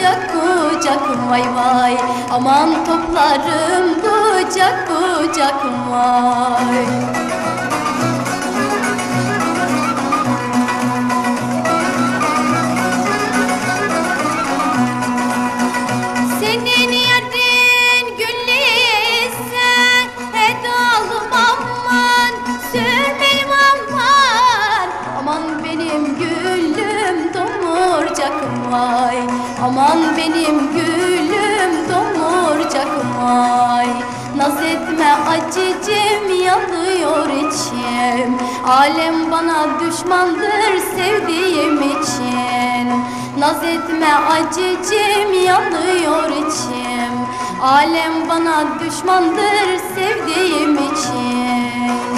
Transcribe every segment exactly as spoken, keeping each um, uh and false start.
kucak kucak vay vay. Aman toplarım kucak kucak vay. Senin yarın güllüyse edalım aman, sürmeyim aman. Aman benim gülüm domurcakım vay. Aman benim gülüm domurcakım vay. Naz etme acıcım, yanıyor içim. Alem bana düşmandır sevdiğim için. Naz etme acıcım, yanıyor içim. Alem bana düşmandır sevdiğim için.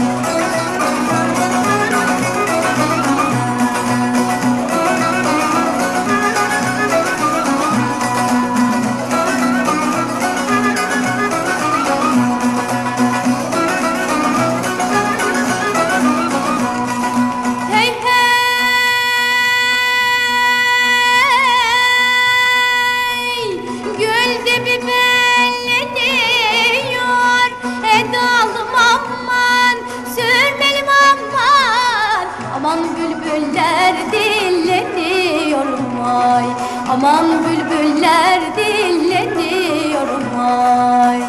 Aman bülbüller dilleniyor vay. Aman bülbüller dilleniyor vay.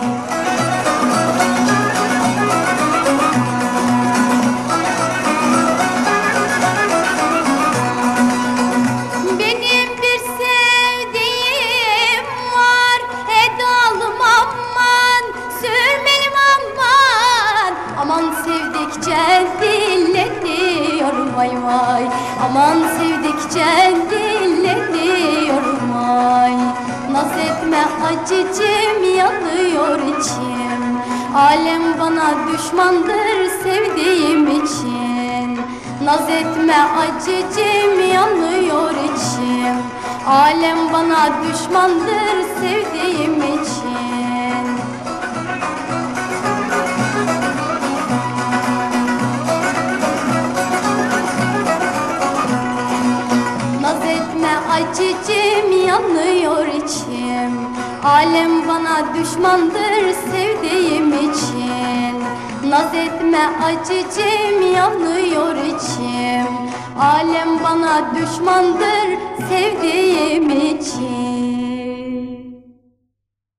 Benim bir sevdiğim var, edalım aman, sürmelim aman. Aman sevdikçe dilleniyor vay vay. Aman sevdikçe dilleniyor vay. Naz etme acıcım, yanıyor içim. Alem bana düşmandır sevdiğim için. Naz etme acıcım, yanıyor içim. Alem bana düşmandır sevdiğim için. Naz etme acıcım, yanıyor içim. Alem bana düşmandır sevdiğim için. Naz etme acıcım, yanıyor içim. Alem bana düşmandır sevdiğim için.